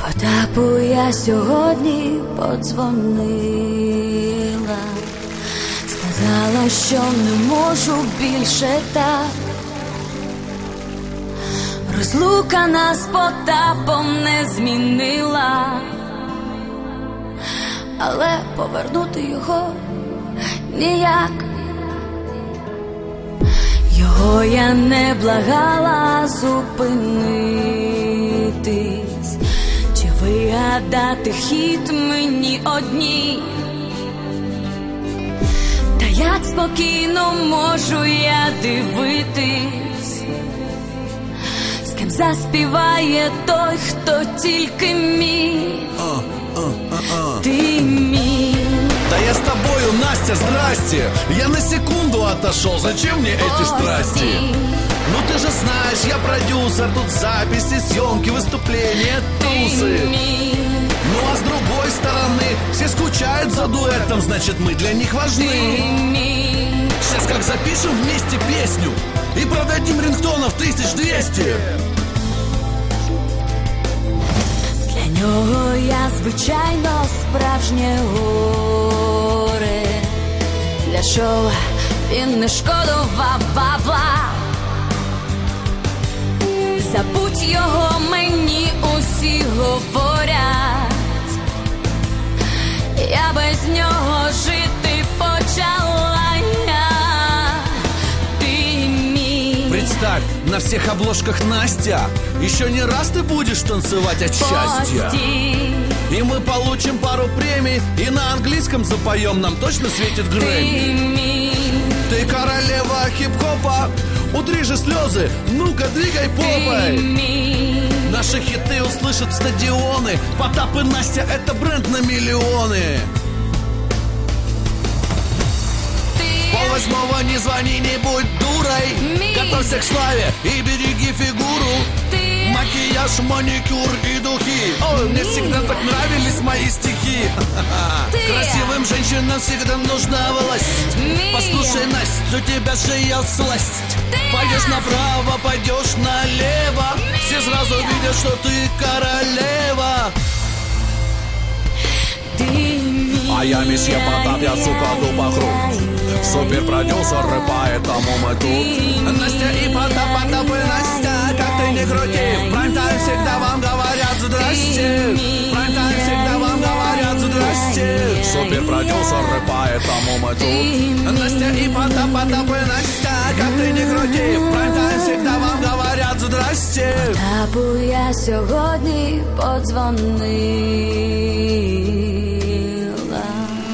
Потапу я сьогодні подзвонила, сказала, що не можу більше так. Розлука нас з Потапом не змінила, але повернути його ніяк. Його я не благала зупинитись, чи вигадати хід мені одній. Та як спокійно можу я дивитись, з ким заспіває той, хто тільки мій. Ты мій. Да я с тобою, Настя, здрасте. Я на секунду отошел, зачем мне эти страсти? Ну ты же знаешь, я продюсер, тут записи, съемки, выступления, тусы. Ну а с другой стороны, все скучают за дуэтом, значит мы для них важны. Сейчас как запишем вместе песню и продадим рингтонов 1200. Для нього я, звичайно, справжнє горе. Для шоу він не шкодував бабла. Забудь його, мені усі говорять, я без нього жити почала. Ти мій. Представь, на всех обложках Настя. Еще не раз ты будешь танцевать от счастья. И мы получим пару премий, и на английском запоем, нам точно светит Грэмми. Ты королева хип-хопа, утри же слезы, ну-ка двигай попой. Наши хиты услышат стадионы, Потап и Настя — это бренд на миллионы. Пол-восьмого не звони, не будь дурой. Готовься к славе и береги фигуру. Макияж, маникюр и духи. Ой, мне всегда так нравились мои стихи. Красивым женщинам всегда нужна власть. Послушай, Настя, у тебя же есть сласть. Пойдешь направо, пойдешь налево, все сразу видят, что ты королева. А я месье Потап, я сука дуба крут. Суперпродюсеры, поэтому мы тут. Настя и Потап, Потап и Настя, как ты не крути, в прайм-тайм всегда вам говорят здрасте. В прайм-тайм всегда вам говорят здрасте. Суперпродюсеры, поэтому мы тут. Настя и Потап, Потап и Настя, как ты не крути, в прайм-тайм всегда вам говорят здрасте. Потапу я сьогодні подзвонила,